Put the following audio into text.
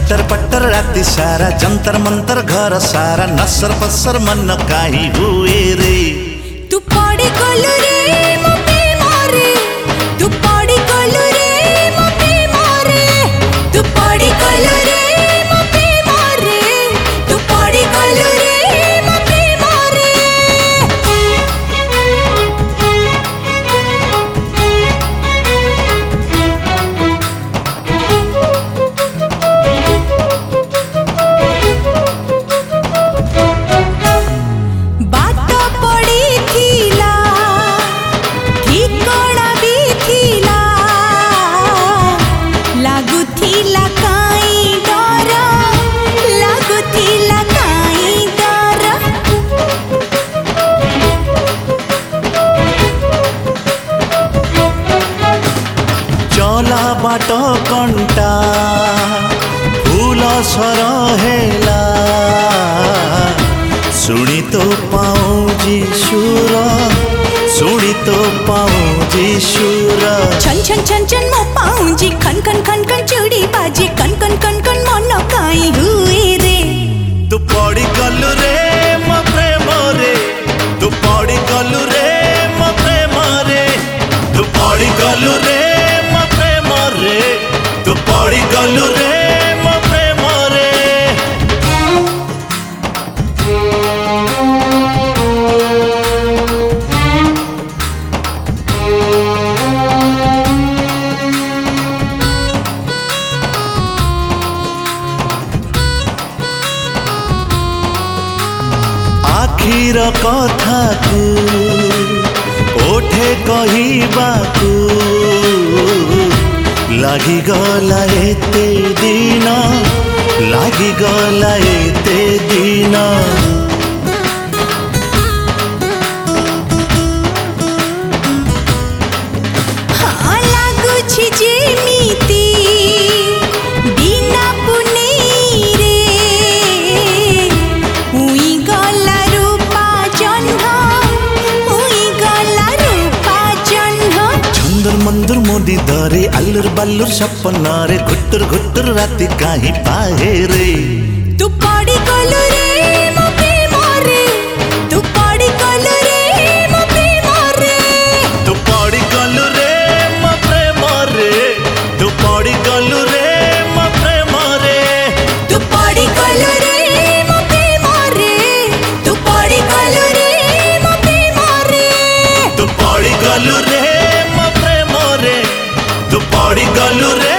छटर पट्टर राति सारा जंतर मंतर घर सारा नसर पसर मन काही हुए रे। तू पड़ी गलु रे मो प्रेमरे, तू पड़ी गलु रे मो प्रेमरे, तू पड़ी गलु रे मो प्रेमरे, तू पड़ी गलु रे मो प्रेमरे। बात पड़ी थीला ठिकड़ा भी थीला, लागु थीला काई डर, लागु थीला काई डर। चला बाट कंटा फूल सर हेला, सुनी तो पाऊँ सुर, सुनी तो पाऊँ सुर। छन छन छन छन मो पाऊंजी खन खन खन खन चूड़ी बाजी कन कन कन कन मन काई हुए रे। तू पड़ी गलु रे मो प्रेम रे, तू पड़ी गलु रे मो प्रेम रे, तू पड़ी गलु रे मो प्रेम रे, तू पड़ी गलु रे मो प्रेम रे। आखिर कथा को ओठे कहिबाकू लागी गला एते दिन, लागी गला एते दिन। हाँ लागुछि जेमिति बिना पुनेई रे, उई गला रूपा जह्न, उई गला रूपा जह्न। छंदर मंदर मोदी दरे अल्लुर बल्लुर सपना रे, घुट्टुर घुट्टुर राति काही पाहे रे। तू पड़ी गलु रे मो प्रेमरे, तू पड़ी गलु रे मो प्रेमरे, तू पड़ी गलु रे मो प्रेम रे, तू पड़ी गलु रे मो प्रेम रे। तू पड़ी गलु रे मो प्रेमरे, तू पड़ी गलु रे मो प्रेमरे, तू पड़ी गलु रे मो प्रेम रे, तू पड़ी गलु रे।